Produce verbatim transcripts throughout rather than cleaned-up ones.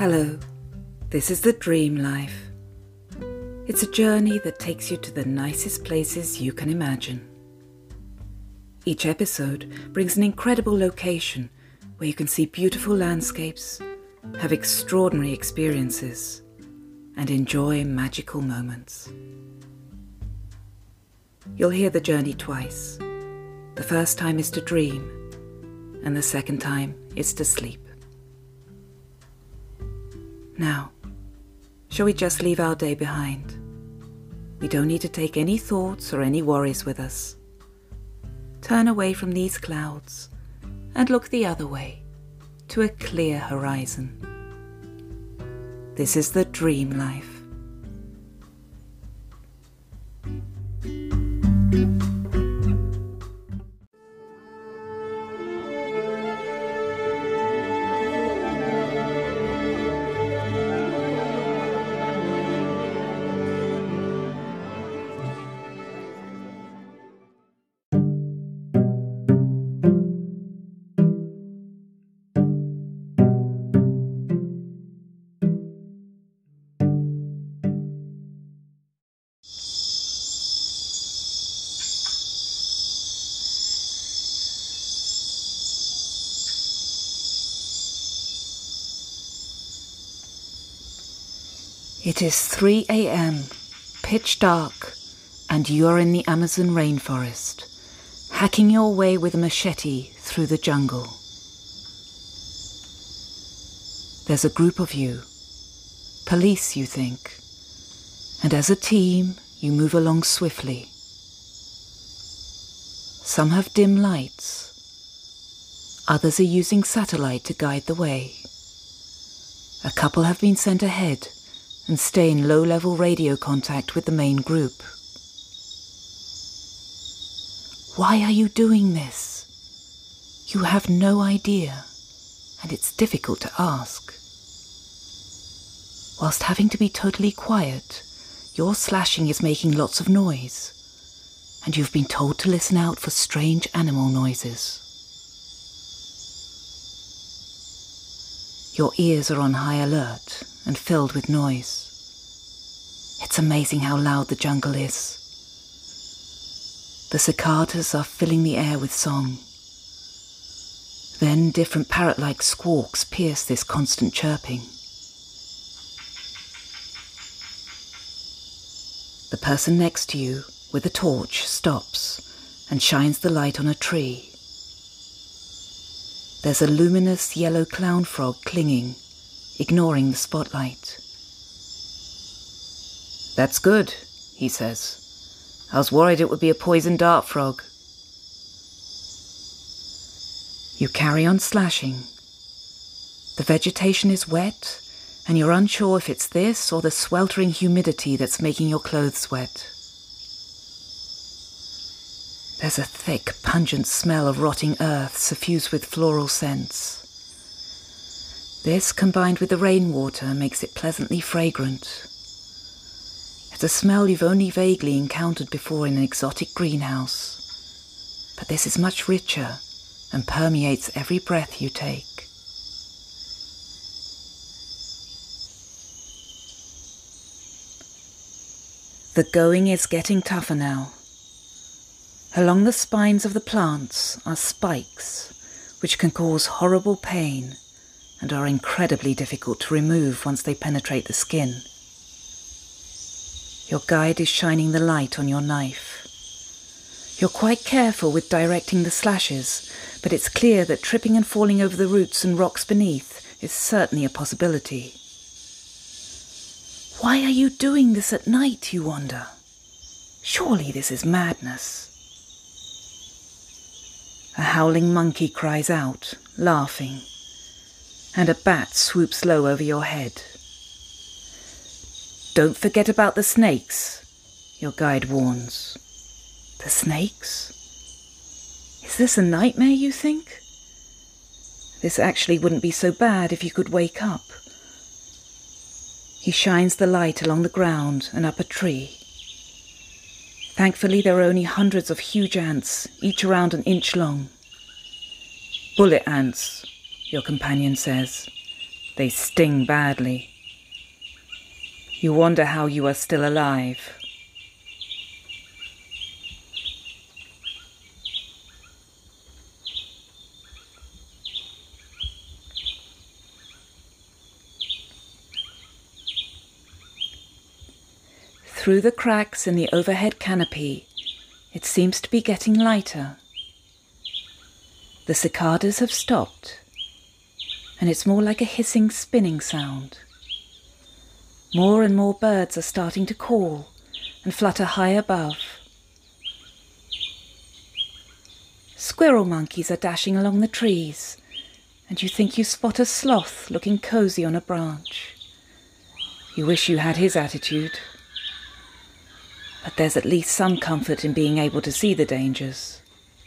Hello, this is The Dream Life. It's a journey that takes you to the nicest places you can imagine. Each episode brings an incredible location where you can see beautiful landscapes, have extraordinary experiences, and enjoy magical moments. You'll hear the journey twice. The first time is to dream, and the second time is to sleep. Now, shall we just leave our day behind? We don't need to take any thoughts or any worries with us. Turn away from these clouds and look the other way to a clear horizon. This is the Dream Life. It is three a m, pitch dark, and you're in the Amazon rainforest, hacking your way with a machete through the jungle. There's a group of you, police you think, and as a team you move along swiftly. Some have dim lights, others are using satellite to guide the way. A couple have been sent ahead and stay in low-level radio contact with the main group. Why are you doing this? You have no idea, and it's difficult to ask. Whilst having to be totally quiet, your slashing is making lots of noise, and you've been told to listen out for strange animal noises. Your ears are on high alert and filled with noise. It's amazing how loud the jungle is. The cicadas are filling the air with song. Then different parrot-like squawks pierce this constant chirping. The person next to you with a torch stops and shines the light on a tree. There's a luminous yellow clown frog clinging, ignoring the spotlight. "That's good," he says. "I was worried it would be a poison dart frog." You carry on slashing. The vegetation is wet, and you're unsure if it's this or the sweltering humidity that's making your clothes wet. There's a thick, pungent smell of rotting earth suffused with floral scents. This, combined with the rainwater, makes it pleasantly fragrant. It's a smell you've only vaguely encountered before in an exotic greenhouse, but this is much richer and permeates every breath you take. The going is getting tougher now. Along the spines of the plants are spikes, which can cause horrible pain and are incredibly difficult to remove once they penetrate the skin. Your guide is shining the light on your knife. You're quite careful with directing the slashes, but it's clear that tripping and falling over the roots and rocks beneath is certainly a possibility. Why are you doing this at night, you wonder? Surely this is madness. A howling monkey cries out, laughing, and a bat swoops low over your head. "Don't forget about the snakes," your guide warns. The snakes? Is this a nightmare, you think? This actually wouldn't be so bad if you could wake up. He shines the light along the ground and up a tree. Thankfully, there are only hundreds of huge ants, each around an inch long. "Bullet ants," your companion says. They sting badly. You wonder how you are still alive. Through the cracks in the overhead canopy, it seems to be getting lighter. The cicadas have stopped, and it's more like a hissing, spinning sound. More and more birds are starting to call and flutter high above. Squirrel monkeys are dashing along the trees, and you think you spot a sloth looking cosy on a branch. You wish you had his attitude. But there's at least some comfort in being able to see the dangers.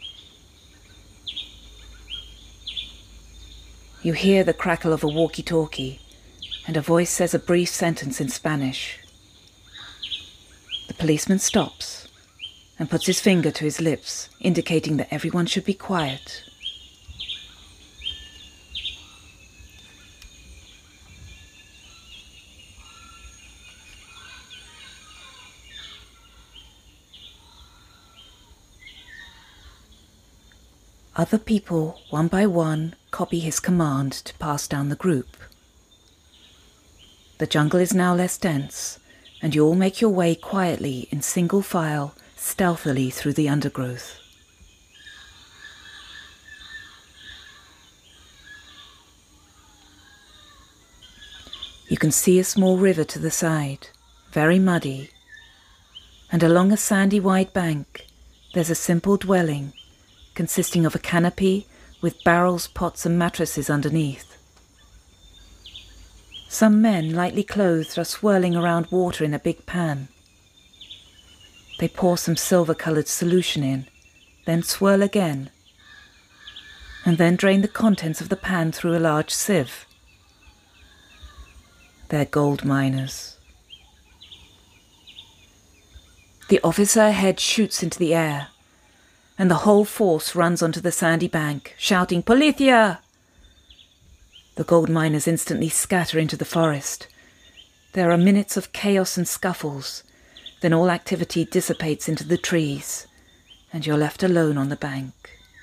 You hear the crackle of a walkie-talkie, and a voice says a brief sentence in Spanish. The policeman stops and puts his finger to his lips, indicating that everyone should be quiet. Other people, one by one, copy his command to pass down the group. The jungle is now less dense, and you all make your way quietly in single file, stealthily through the undergrowth. You can see a small river to the side, very muddy, and along a sandy wide bank there's a simple dwelling consisting of a canopy with barrels, pots and mattresses underneath. Some men, lightly clothed, are swirling around water in a big pan. They pour some silver-coloured solution in, then swirl again, and then drain the contents of the pan through a large sieve. They're gold miners. The officer ahead shoots into the air, and the whole force runs onto the sandy bank, shouting, "Policia!" The gold miners instantly scatter into the forest. There are minutes of chaos and scuffles, then all activity dissipates into the trees, and you're left alone on the bank.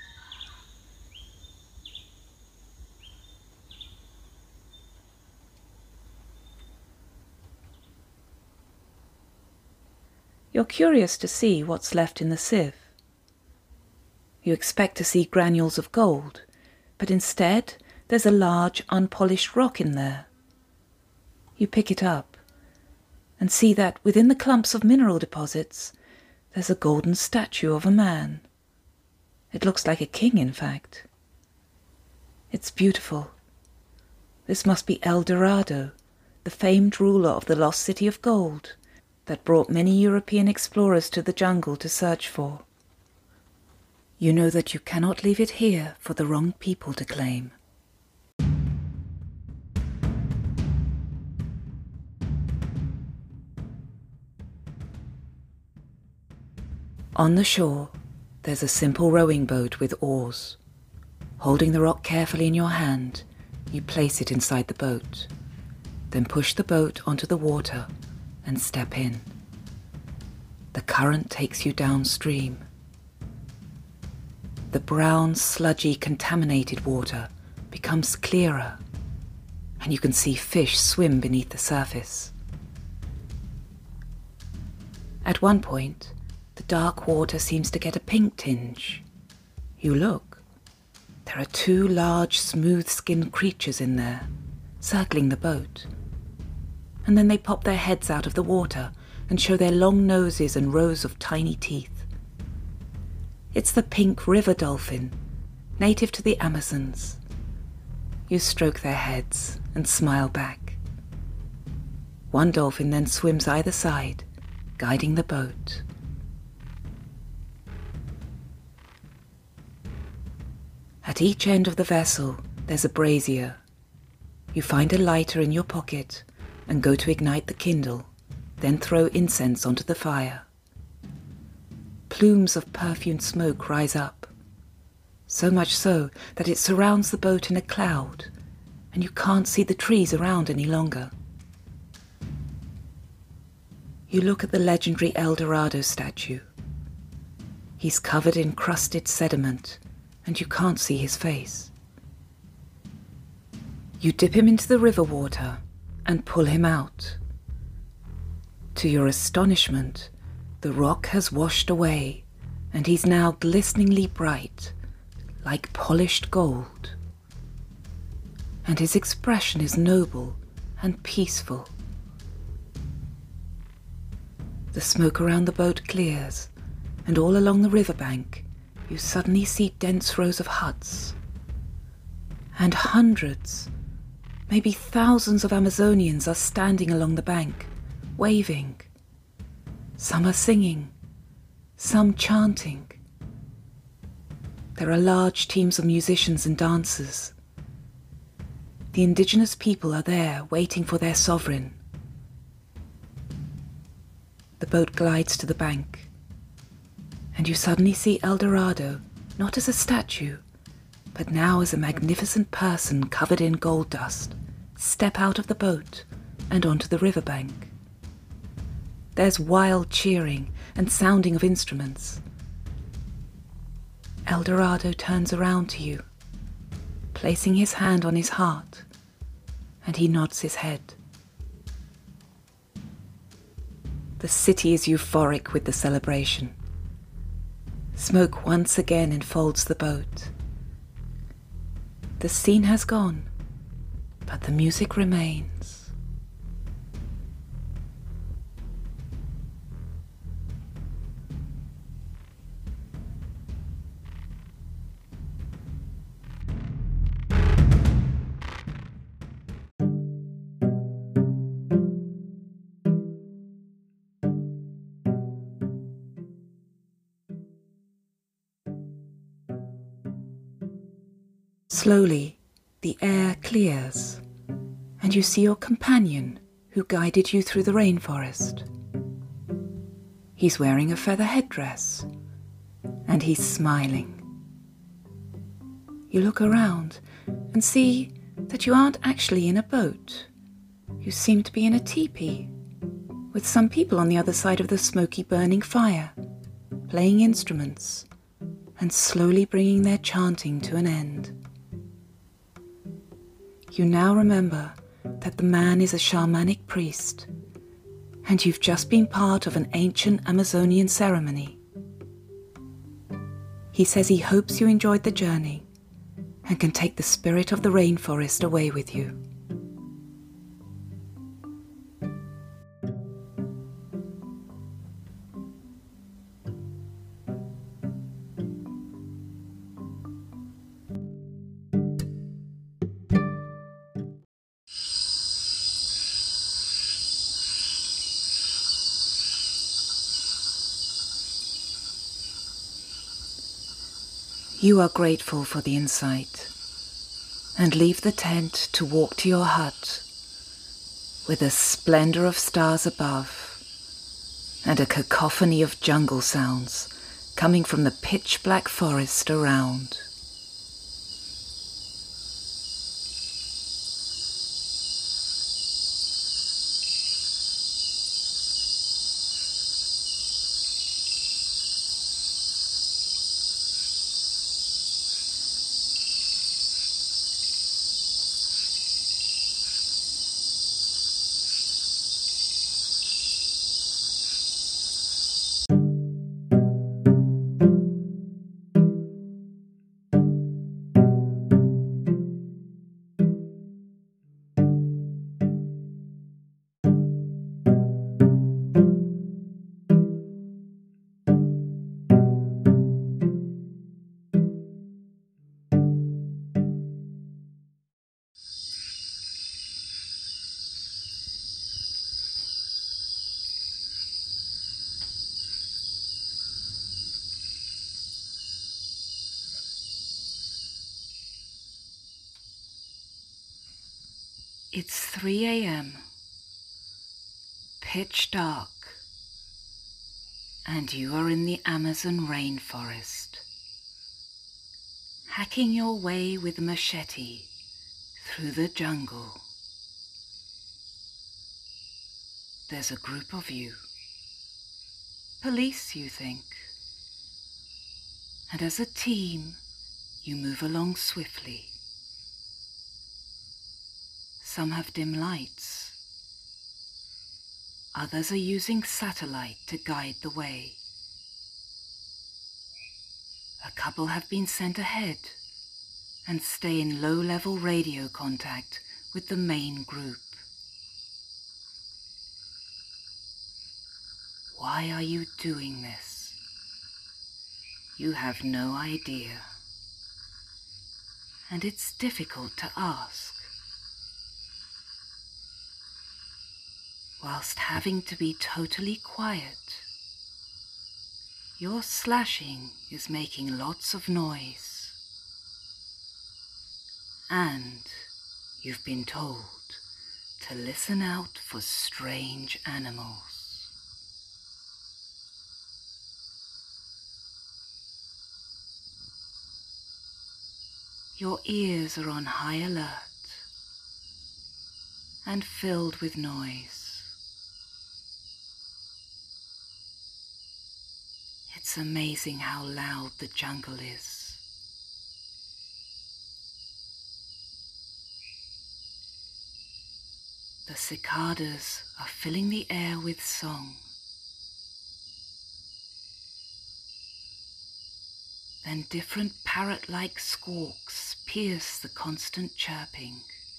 You're curious to see what's left in the sieve. You expect to see granules of gold, but instead there's a large unpolished rock in there. You pick it up and see that within the clumps of mineral deposits there's a golden statue of a man. It looks like a king, in fact. It's beautiful. This must be El Dorado, the famed ruler of the lost city of gold that brought many European explorers to the jungle to search for. You know that you cannot leave it here for the wrong people to claim. On the shore, there's a simple rowing boat with oars. Holding the rock carefully in your hand, you place it inside the boat, then push the boat onto the water and step in. The current takes you downstream. The brown, sludgy, contaminated water becomes clearer, and you can see fish swim beneath the surface. At one point, the dark water seems to get a pink tinge. You look. There are two large, smooth-skinned creatures in there, circling the boat. And then they pop their heads out of the water and show their long noses and rows of tiny teeth. It's the pink river dolphin, native to the Amazons. You stroke their heads and smile back. One dolphin then swims either side, guiding the boat. At each end of the vessel, there's a brazier. You find a lighter in your pocket and go to ignite the kindle, then throw incense onto the fire. Plumes of perfumed smoke rise up, so much so that it surrounds the boat in a cloud, and you can't see the trees around any longer. You look at the legendary El Dorado statue. He's covered in crusted sediment, and you can't see his face. You dip him into the river water and pull him out. To your astonishment, the rock has washed away, and he's now glisteningly bright, like polished gold. And his expression is noble and peaceful. The smoke around the boat clears, and all along the riverbank you suddenly see dense rows of huts. And hundreds, maybe thousands of Amazonians are standing along the bank, waving. Some are singing, some chanting. There are large teams of musicians and dancers. The indigenous people are there waiting for their sovereign. The boat glides to the bank, and you suddenly see El Dorado not as a statue, but now as a magnificent person covered in gold dust, step out of the boat and onto the riverbank. There's wild cheering and sounding of instruments. El Dorado turns around to you, placing his hand on his heart, and he nods his head. The city is euphoric with the celebration. Smoke once again enfolds the boat. The scene has gone, but the music remains. Slowly, the air clears, and you see your companion who guided you through the rainforest. He's wearing a feather headdress, and he's smiling. You look around and see that you aren't actually in a boat. You seem to be in a teepee, with some people on the other side of the smoky burning fire, playing instruments, and slowly bringing their chanting to an end. You now remember that the man is a shamanic priest, and you've just been part of an ancient Amazonian ceremony. He says he hopes you enjoyed the journey and can take the spirit of the rainforest away with you. You are grateful for the insight and leave the tent to walk to your hut with a splendor of stars above and a cacophony of jungle sounds coming from the pitch-black forest around. It's three a m, pitch dark, and you are in the Amazon rainforest, hacking your way with a machete Through the jungle, there's a group of you. Police, you think. And as a team, you move along swiftly. Some have dim lights. Others are using satellite to guide the way. A couple have been sent ahead and stay in low-level radio contact with the main group. Why are you doing this? You have no idea. And it's difficult to ask. Whilst having to be totally quiet, your slashing is making lots of noise. And you've been told to listen out for strange animals. Your ears are on high alert and filled with noise. It's amazing how loud the jungle is. The cicadas are filling the air with song. Then different parrot-like squawks pierce the constant chirping.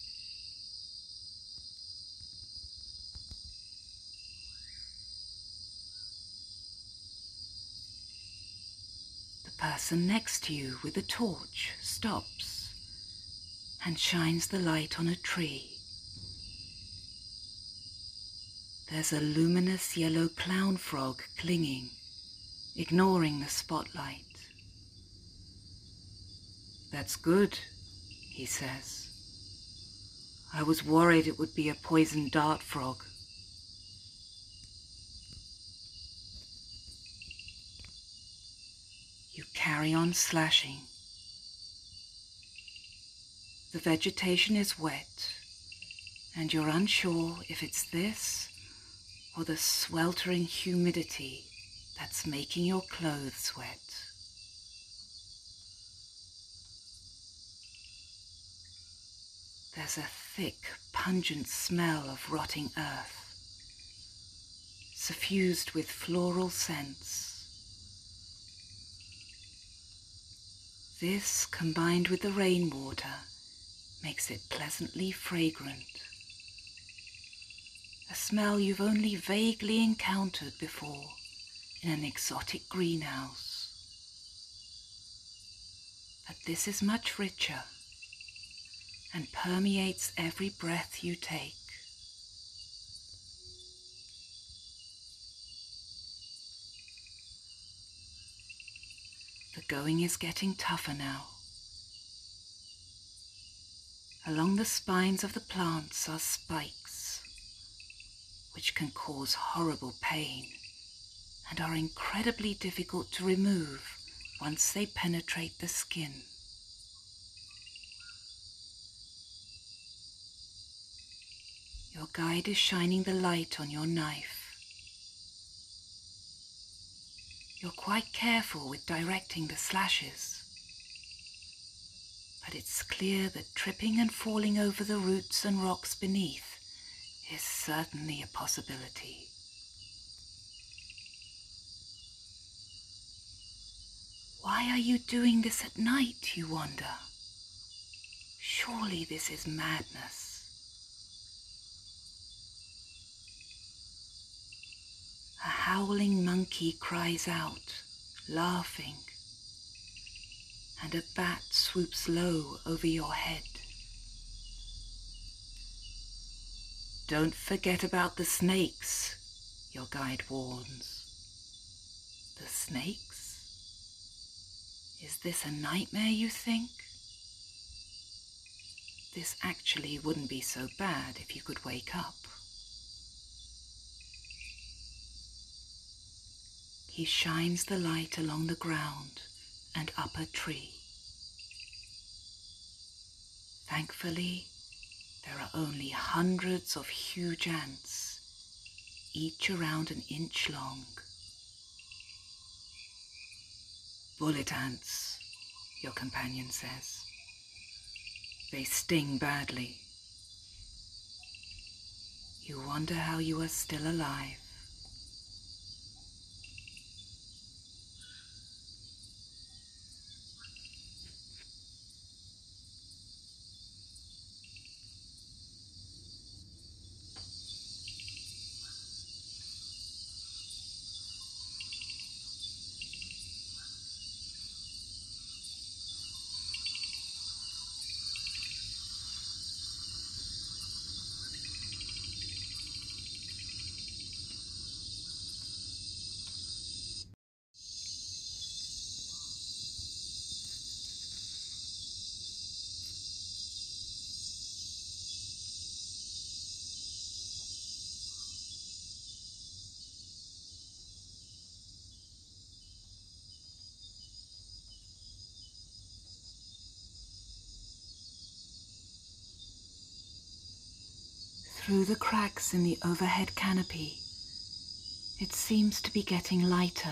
The person next to you with a torch stops and shines the light on a tree. There's a luminous yellow clown frog clinging, ignoring the spotlight. "That's good," he says. "I was worried it would be a poison dart frog." You carry on slashing. The vegetation is wet, and you're unsure if it's this or the sweltering humidity that's making your clothes wet. There's a thick, pungent smell of rotting earth, suffused with floral scents. This, combined with the rainwater, makes it pleasantly fragrant. A smell you've only vaguely encountered before in an exotic greenhouse. But this is much richer and permeates every breath you take. The going is getting tougher now. Along the spines of the plants are spikes, which can cause horrible pain and are incredibly difficult to remove once they penetrate the skin. Your guide is shining the light on your knife. You're quite careful with directing the slashes, but it's clear that tripping and falling over the roots and rocks beneath is certainly a possibility. Why are you doing this at night, you wonder? Surely this is madness. A howling monkey cries out, laughing, and a bat swoops low over your head. Don't forget about the snakes, your guide warns. The snakes? Is this a nightmare, you think? This actually wouldn't be so bad if you could wake up. He shines the light along the ground and up a tree. Thankfully, There are only hundreds of huge ants, each around an inch long. Bullet ants, your companion says. They sting badly. You wonder how you are still alive. Through the cracks in the overhead canopy, it seems to be getting lighter.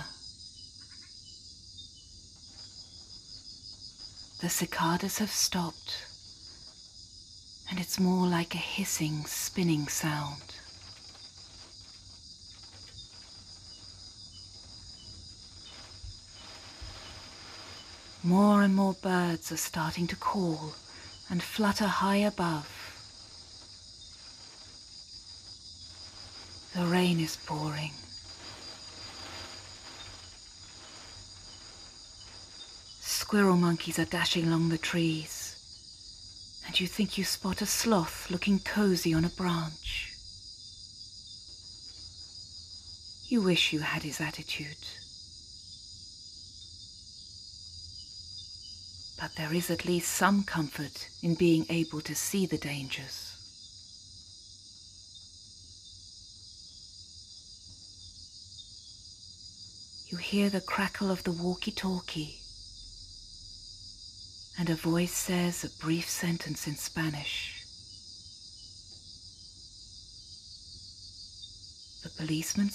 The cicadas have stopped, and it's more like a hissing, spinning sound. More and more birds are starting to call and flutter high above. The rain is pouring. Squirrel monkeys are dashing along the trees, and you think you spot a sloth looking cozy on a branch. You wish you had his attitude. But there is at least some comfort in being able to see the dangers. You hear the crackle of the walkie-talkie, and a voice says a brief sentence in Spanish. The policeman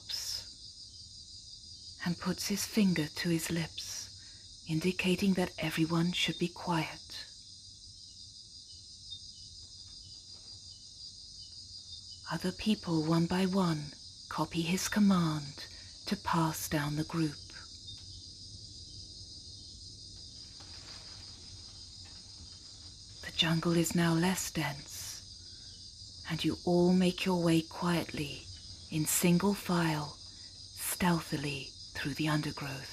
stops and puts his finger to his lips, indicating that everyone should be quiet. Other people, one by one, copy his command to pass down the group. The jungle is now less dense, and you all make your way quietly, in single file, stealthily through the undergrowth.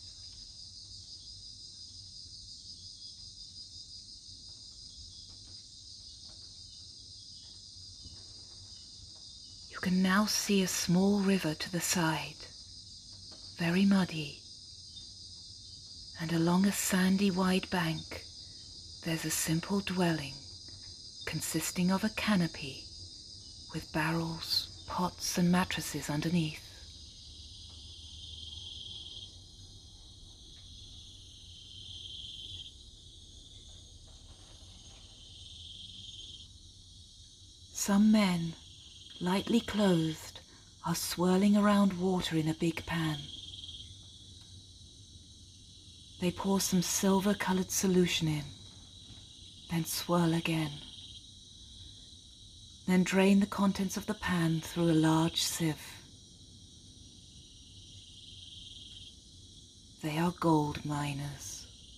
You can now see a small river to the side, very muddy, and along a sandy wide bank there's a simple dwelling consisting of a canopy with barrels, pots and mattresses underneath. Some men, lightly clothed, are swirling around water in a big pan. They pour some silver-colored solution in, then swirl again. Then drain the contents of the pan through a large sieve. They are gold miners.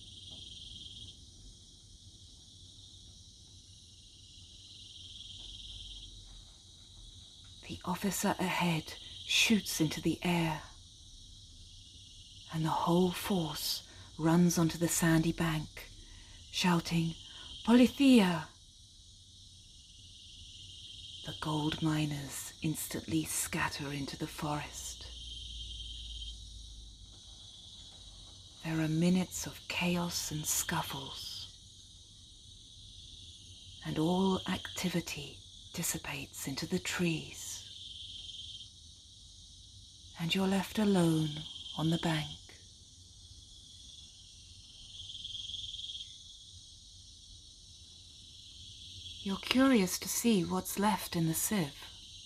The officer ahead shoots into the air, and the whole force runs onto the sandy bank, shouting, "Policía!" The gold miners instantly scatter into the forest. There are minutes of chaos and scuffles, and all activity dissipates into the trees, and you're left alone on the bank. You're curious to see what's left in the sieve.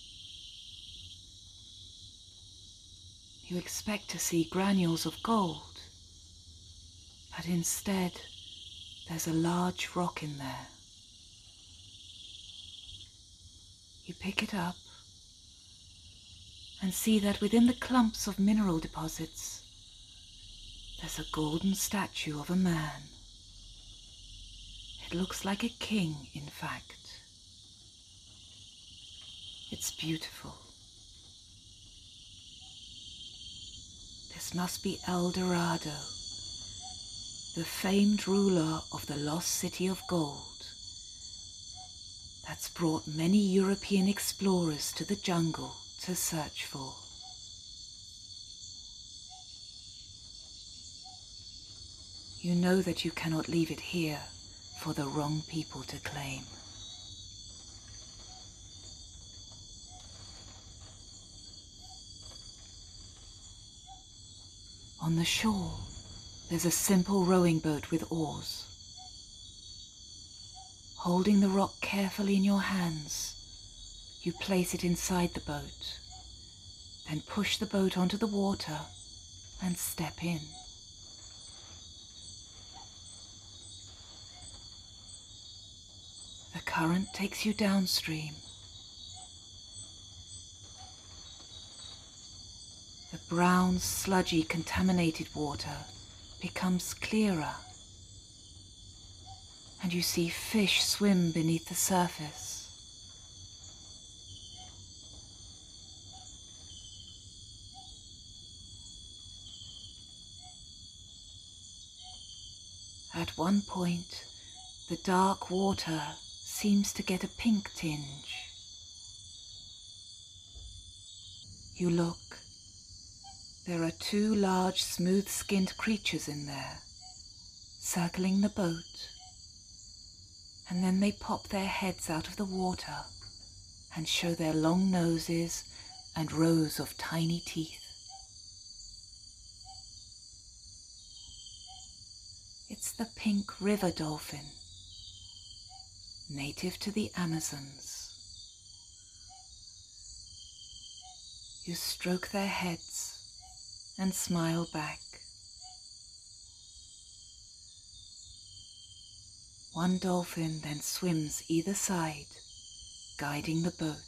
You expect to see granules of gold, but instead there's a large rock in there. You pick it up and see that within the clumps of mineral deposits there's a golden statue of a man. It looks like a king, in fact. It's beautiful. This must be El Dorado, the famed ruler of the lost city of gold that's brought many European explorers to the jungle to search for. You know that you cannot leave it here for the wrong people to claim. On the shore, there's a simple rowing boat with oars. Holding the rock carefully in your hands, you place it inside the boat, then push the boat onto the water and step in. The current takes you downstream. The brown, sludgy, contaminated water becomes clearer, and you see fish swim beneath the surface. At one point, the dark water seems to get a pink tinge. You look. There are two large, smooth-skinned creatures in there, circling the boat, and then they pop their heads out of the water and show their long noses and rows of tiny teeth. It's the pink river dolphin, native to the Amazons. You stroke their heads and smile back. One dolphin then swims either side, guiding the boat.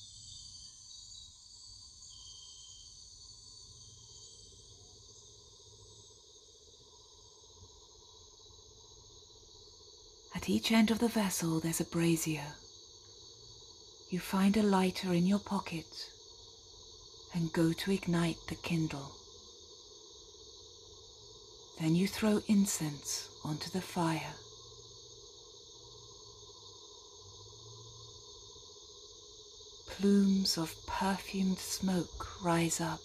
At each end of the vessel there's a brazier. You find a lighter in your pocket and go to ignite the kindle. Then you throw incense onto the fire. Plumes of perfumed smoke rise up.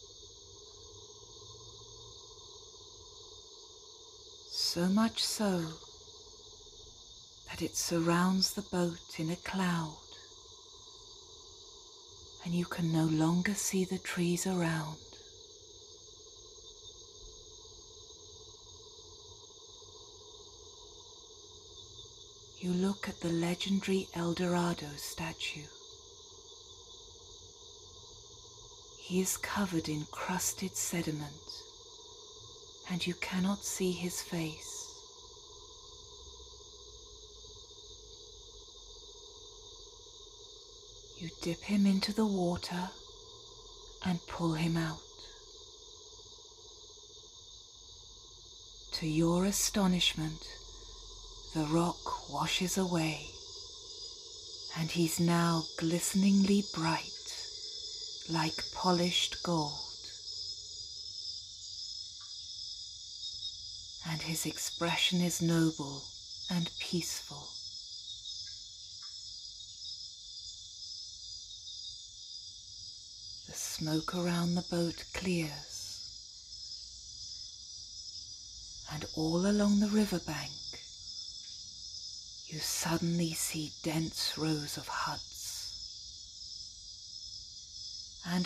So much so that it surrounds the boat in a cloud, and you can no longer see the trees around. You look at the legendary El Dorado statue. He is covered in crusted sediment, and you cannot see his face. You dip him into the water and pull him out. To your astonishment, the rock washes away, and he's now glisteningly bright, like polished gold. And his expression is noble and peaceful. The smoke around the boat clears, and all along the riverbank you suddenly see dense rows of huts, and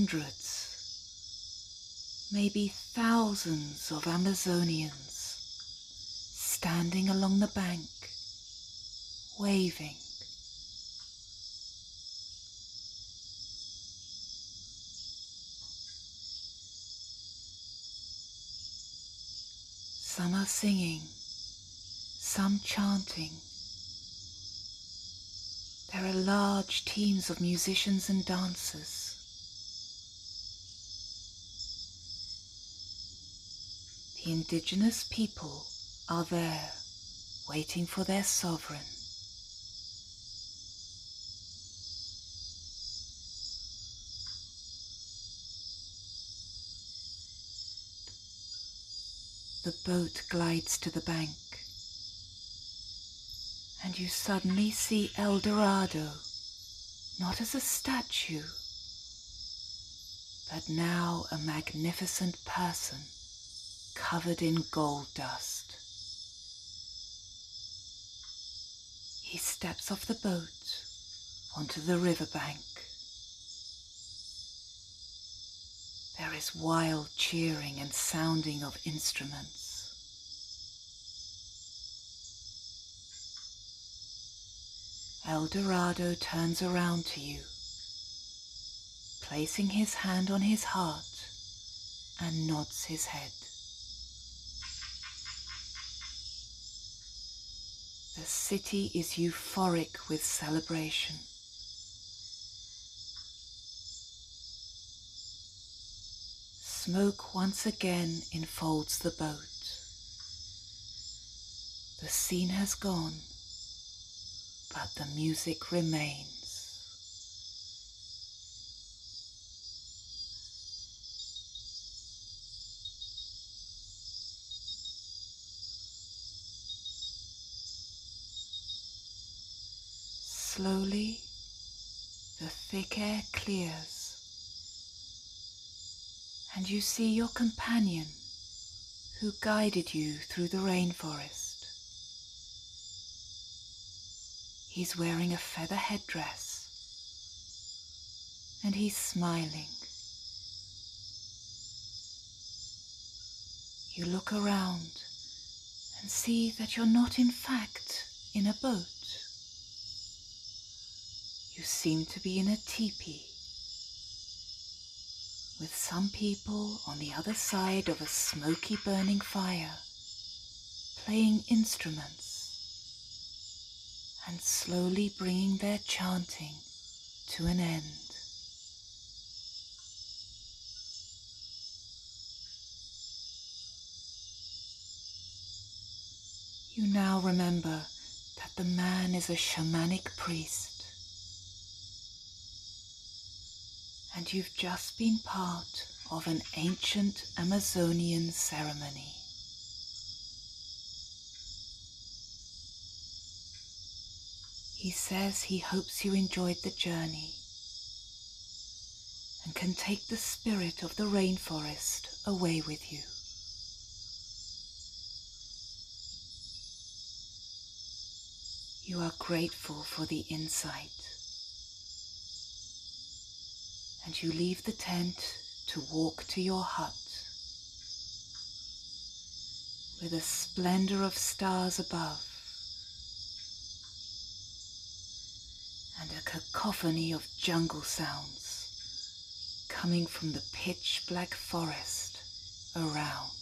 hundreds, maybe thousands of Amazonians standing along the bank, waving. Some are singing, some chanting. There are large teams of musicians and dancers. The indigenous people are there, waiting for their sovereign. The boat glides to the bank, and you suddenly see El Dorado, not as a statue, but now a magnificent person covered in gold dust. He steps off the boat onto the riverbank. There is wild cheering and sounding of instruments. El Dorado turns around to you, placing his hand on his heart, and nods his head. The city is euphoric with celebration. Smoke once again enfolds the boat. The scene has gone, but the music remains. Slowly, the thick air clears, and you see your companion who guided you through the rainforest. He's wearing a feather headdress, and he's smiling. You look around and see that you're not in fact in a boat. You seem to be in a teepee, with some people on the other side of a smoky burning fire, playing instruments and slowly bringing their chanting to an end. You now remember that the man is a shamanic priest, and you've just been part of an ancient Amazonian ceremony. He says he hopes you enjoyed the journey and can take the spirit of the rainforest away with you. You are grateful for the insight, and you leave the tent to walk to your hut. With a splendor of stars above and a cacophony of jungle sounds coming from the pitch black forest around.